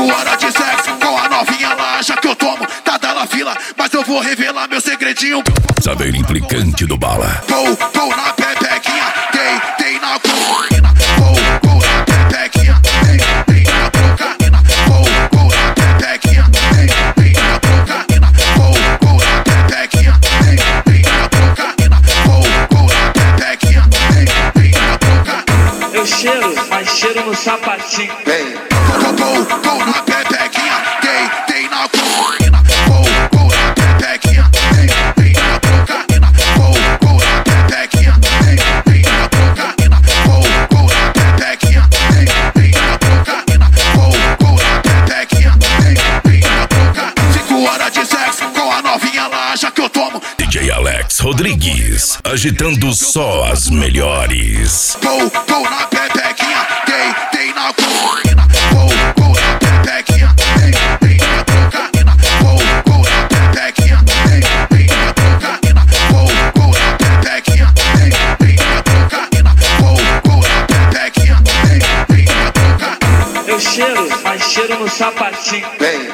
horas de sexo com a novinha lá, já que eu tomo, tá dela fila, mas eu vou revelar meu segredinho. Saber implicante do Bala. Vou na pepequinha, dei na cocaína. Vou na pepequinha, dei na cocaína. Vou na pepequinha, dei na cocaína. Vou na pepequinha, dei na cocaína. Vou na pepequinha, dei na cocaína. Eu cheiro, mas cheiro no sapatinho. Vou na pepequinha, dei na cocaína. Vou na pepequinha, dei na cocaína. Vou na pepequinha, dei na cocaína. Vou na pepequinha, dei na cocaína. Vou na pepequinha, dei na cocaína. 5 horas de sexo com a novinha lá, já que eu tomo. DJ Alex Rodrigues, agitando só as melhores. Vou na pepequinha, dei na cocaína. Vou na pepequinha, dei na cocaína. Vou na pepequinha, dei na cocaína. Vou na pepequinha, dei na cocaína. Vou na pepequinha, dei na cocaína. Eu cheiro, mas cheiro no sapatinho.